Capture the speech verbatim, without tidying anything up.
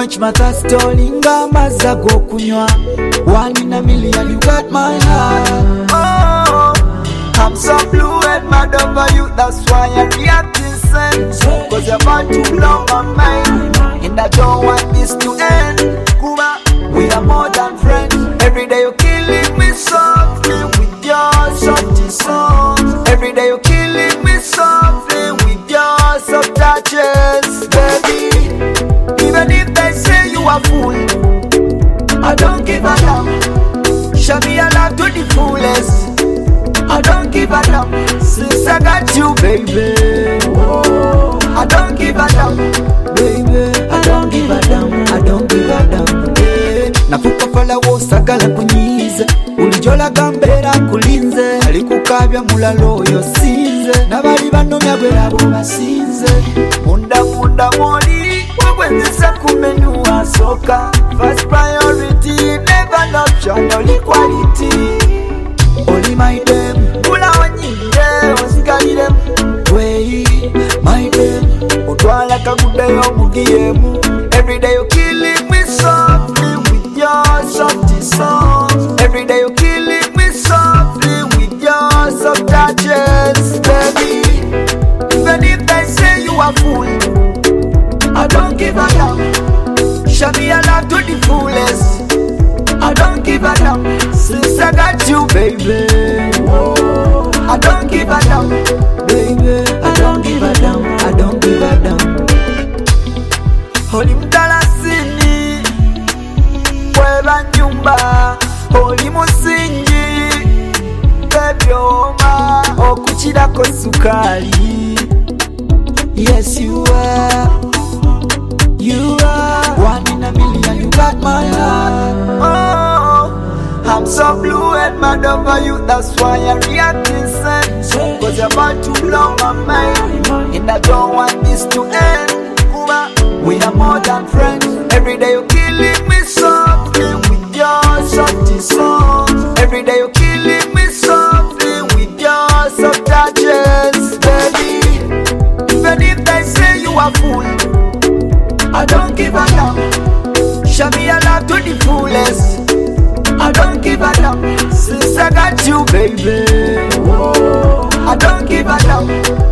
quench my thirst, olinga maza go kunywa. One in a million, you got my heart. Oh, I'm so blue and mad over you, that's why I react insane. Cause you're about to blow my mind, and I don't want this to end. Kuba, we are more than friends. Every day you're killing me softly with your soft songs. Every day you're killing me softly with your soft touches, baby. Even if they say you are fool, I don't give a damn. Show me your love to the fullest. I don't give a damn. Since I got you, baby, oh, I don't give a damn, baby. I don't give a damn. I don't give a damn. Nafuka fala wo sagala kunyize, ulijola gambera kulinze, alikukabya mulalo yo sinze, nabali banomya bwe abo basinze. Munda munda moli, wabwenzisa kumenu asoka. First priority, never not option, only quality. Only my dem, ula wanyinde, wasikali dem. Wey, my dem, utwala kagude yo mugiemu. Every day you killing me softly with your soft songs. Every day you killing me softly with your soft touches, baby. Even if they say you are fool, I don't give a damn. Show me your love to the fullest. I don't give a damn. Since I got you, baby, oh, I don't give a damn, baby. I don't give a damn. I don't give a damn. Holy mdalasini, weba nyumba. Holy musingi, baby oma. Okuchirako sukali. Yes you are, you are one in a million, you got my heart. Oh, I'm so blue and mad over you, that's why I react insane. Cause you're about to blow my mind, and I don't want this to end. We are more than friends. Every day you're killing me softly with your soft songs. Every day you're killing me softly with your soft touches, baby. Even if they say you are fool, I don't give a damn. Show me your love to the fullest. I don't give a damn. Since I got you, baby, oh, I don't give a damn.